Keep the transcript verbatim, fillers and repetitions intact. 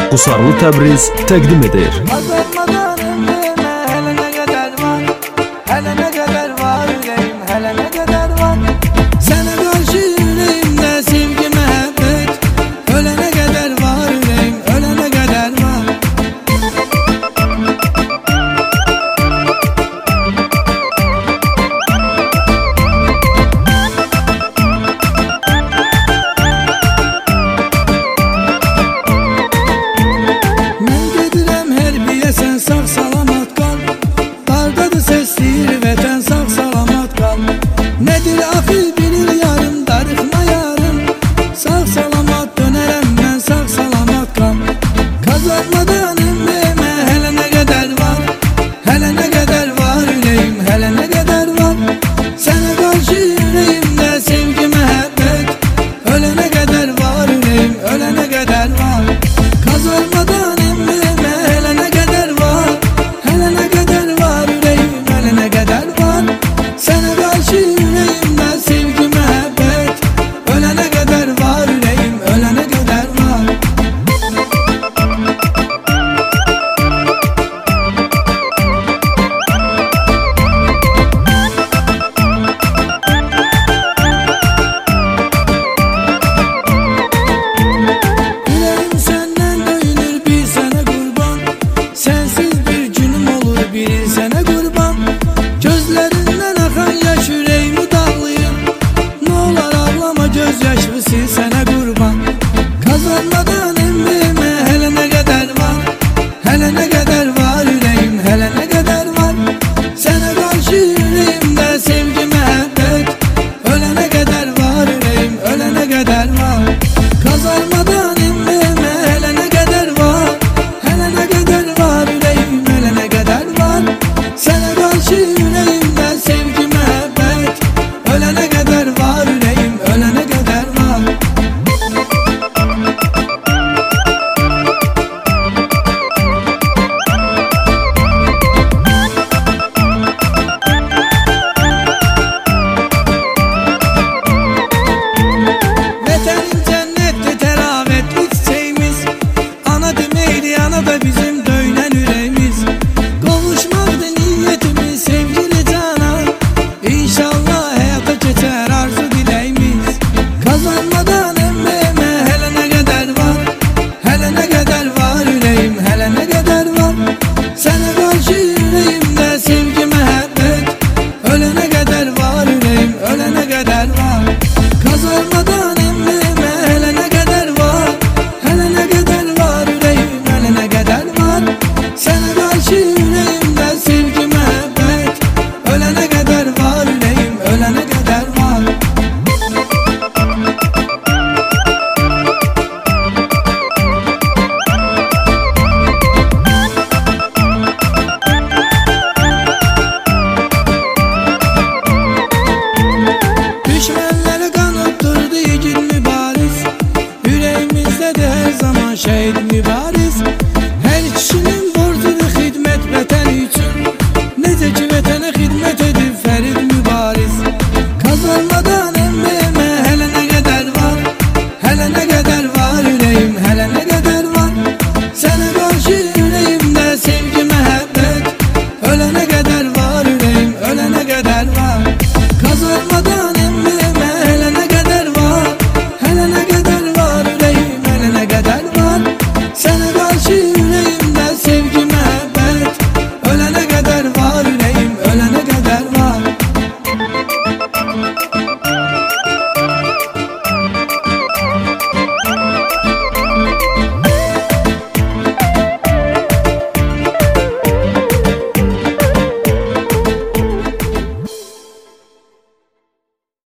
Qusarlı Təbriz təqdim edir. Azalmadan ömrüme hele ne kadar var, hele ne kadar var yüreğim, hele ne kadar var. Sana karşı yüreğimde sevgi mehabbet, ölene kadar var yüreğim, ölene kadar var. Sen sağ salamat kal, dardadır sesli vətən sağ salamat kal. Nedir axil bilir yarım, darıxma yarım, sağ salamat dönərəm mən sağ salamat kal. Kazanmadan ömrümə hələ nə qədər var, hələ nə qədər var ürəyim, hələ nə qədər var. Sənə qarşı yüreğimdə sevgi məhəbbət, ölənə qədər var ürəyim, ölənə qədər var. Kazanmadan ömrümə hələ nə qədər var, hələ nə qədər var ürəyim, hələ nə qədər var. Sənə qarşı yüreğimdə sevgi məhəbbət, ölənə qədər var ürəyim, ölənə qədər var. Ürəyim səndən döyünür, bir sənə qurban, sənsiz bir günüm olur, bir sənə qurban. Gözlərindən axan yaş ürəyimi dağlayır, nə olar ağlama göz yaşımı sil sənə qurban. Kazanmadan ömrümə hələ nə qədər var, hələ nə qədər var ürəyim, hələ nə qədər var. Sənə qarşı yüreğimdə sevgi məhəbbət, ölənə qədər var ürəyim, ölənə qədər var. Kazanmadan ömrümə hələ nə qədər var, hələ nə qədər var ürəyim, hələ nə qədər var. Sənə qarşı yüreğimdə sevgi məhəbbət, ölənə qədər var ürəyim, ölənə qədər var. Vətənim cənnətdir, təravətli çiçəyimiz, ana deməkdir, ana da bizim döyünən ürəyimiz. Qovuşmaqdır niyyətimiz sevgili cana, İnşallah həyata keçər arzu diləyimiz. Kazanmadan ömrümə hələ nə qədər var, hələ nə qədər var ürəyim, hələ nə qədər var. Sənə qarşı yüreğimdə sevgi məhəbbət, ölənə qədər var ürəyim, ölənə qədər var. Kazanmadan ömrümə hələ nə qədər var, hələ nə qədər var ürəyim, hələ nə qədər var. Sənə qarşı yüreğimdə sevgi məhəbbət, ölənə qədər var ürəyim, ölənə qədər var. Düşmənləri qanıtdırdı igid mübariz, ürəyimizdədir hər zaman şəhid mübariz.